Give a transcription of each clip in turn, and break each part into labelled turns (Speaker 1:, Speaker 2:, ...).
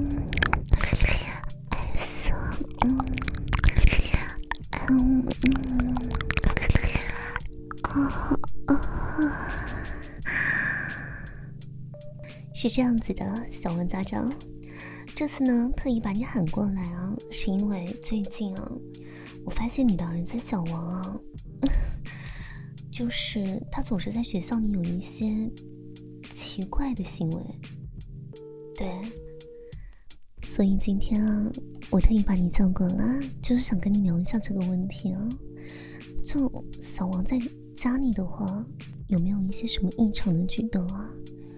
Speaker 1: 是这样子的，小王家长，这次呢特意把你喊过来啊，是因为最近啊，我发现你的儿子小王啊，就是他总是在学校里有一些奇怪的行为。对，所以今天啊，我特意把你叫过来，就是想跟你聊一下这个问题啊。就小王在家里的话，有没有一些什么异常的举动啊？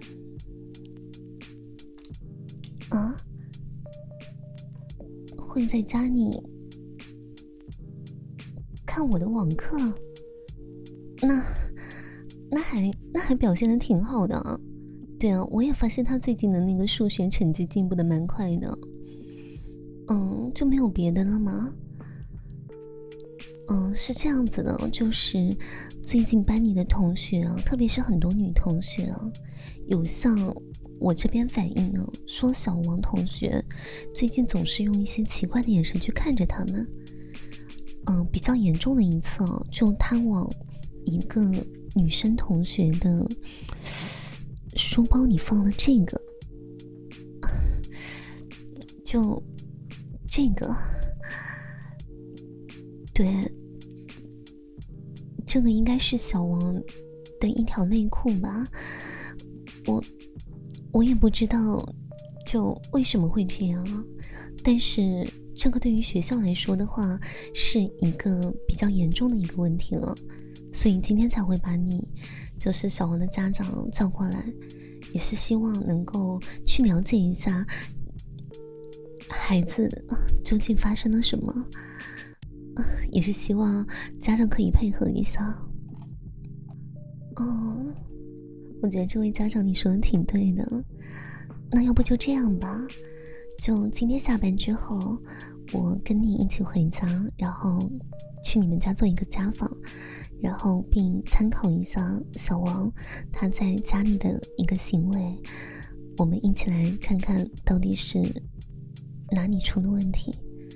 Speaker 1: 啊？会在家里看我的网课？那还表现得挺好的啊。对啊，我也发现他最近的那个数学成绩进步的蛮快的。就没有别的了吗？是这样子的，就是最近班里的同学啊，特别是很多女同学啊，有向我这边反映啊，说小王同学最近总是用一些奇怪的眼神去看着他们。比较严重的一次啊，就他往一个女生同学的书包里放了这个，就这个，对，这个应该是小王的一条内裤吧，我也不知道就为什么会这样啊，但是这个对于学校来说的话是一个比较严重的一个问题了，所以今天才会把你就是小王的家长叫过来，也是希望能够去了解一下孩子究竟发生了什么，也是希望家长可以配合一下。我觉得这位家长你说的挺对的，那要不就这样吧，就今天下班之后我跟你一起回家，然后去你们家做一个家访，然后并参考一下小王他在家里的一个行为，我们一起来看看到底是哪里出了问题。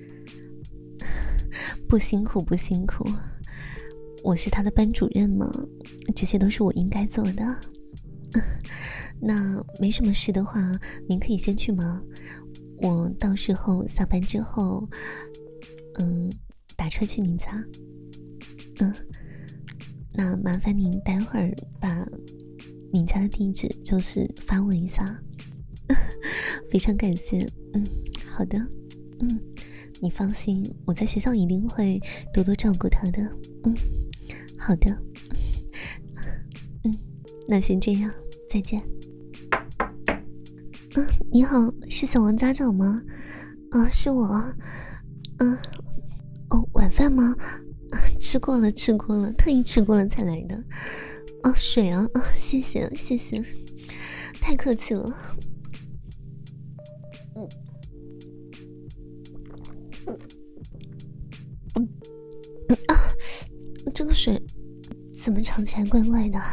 Speaker 1: 不辛苦不辛苦，我是他的班主任嘛，这些都是我应该做的。那没什么事的话，您可以先去忙，我到时候下班之后打车去您家。那麻烦您待会儿把您家的地址就是发我一下。非常感谢。好的。你放心，我在学校一定会多多照顾他的。好的。那先这样，再见。你好，是小王家长吗？是我。晚饭吗？吃过了，特意吃过了才来的。水啊，谢谢，太客气了。这个水怎么尝起来怪怪的？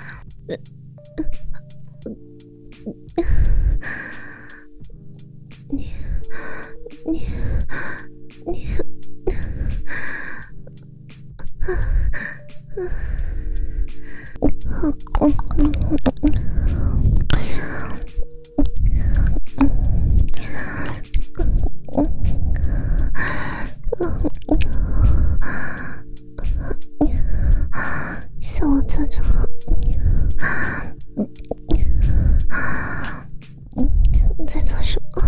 Speaker 1: 小王家长，你在做什么？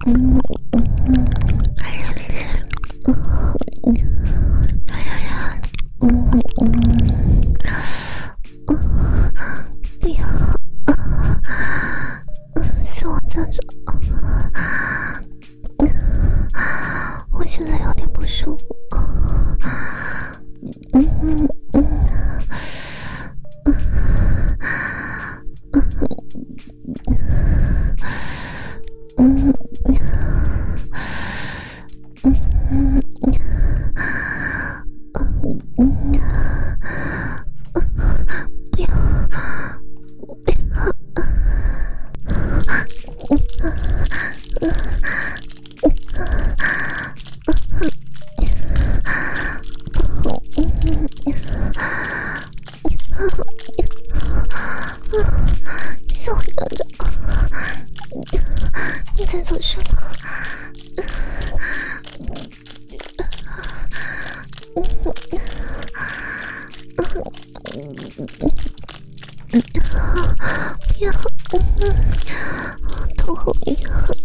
Speaker 1: 不要，是我这种，我现在有点不舒服。小院长，你在做什么？不要，头好晕。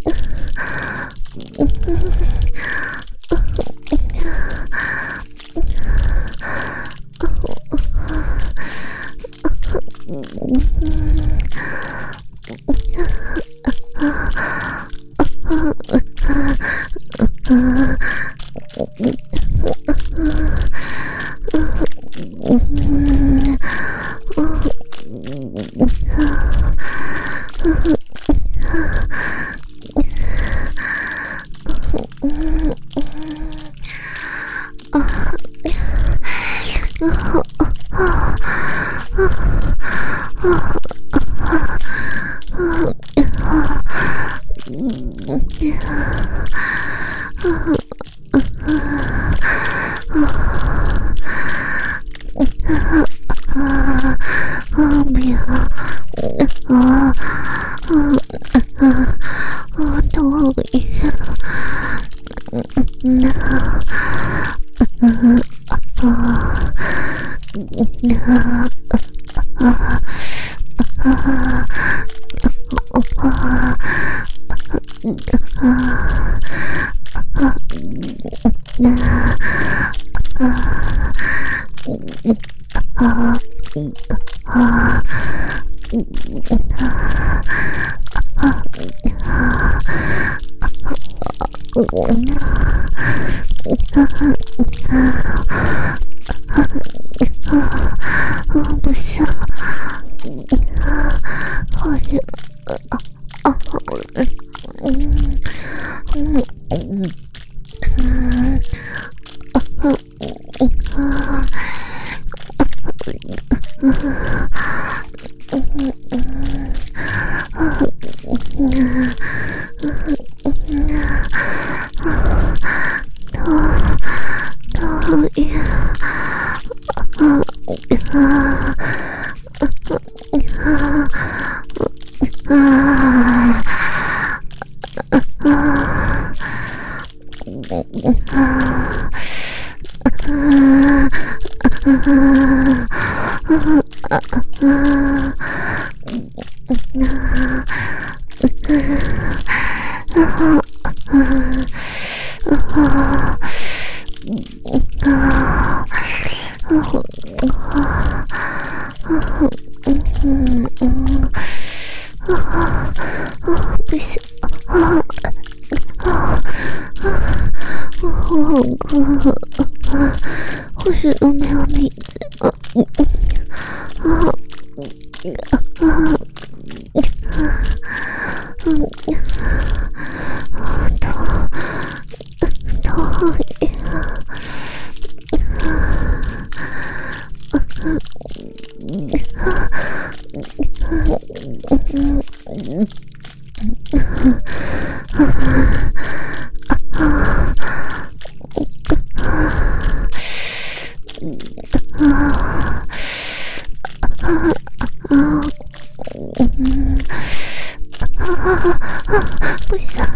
Speaker 1: 不是，好热，好热，不行，我好困，我什么都没有理解。头好晕。不行，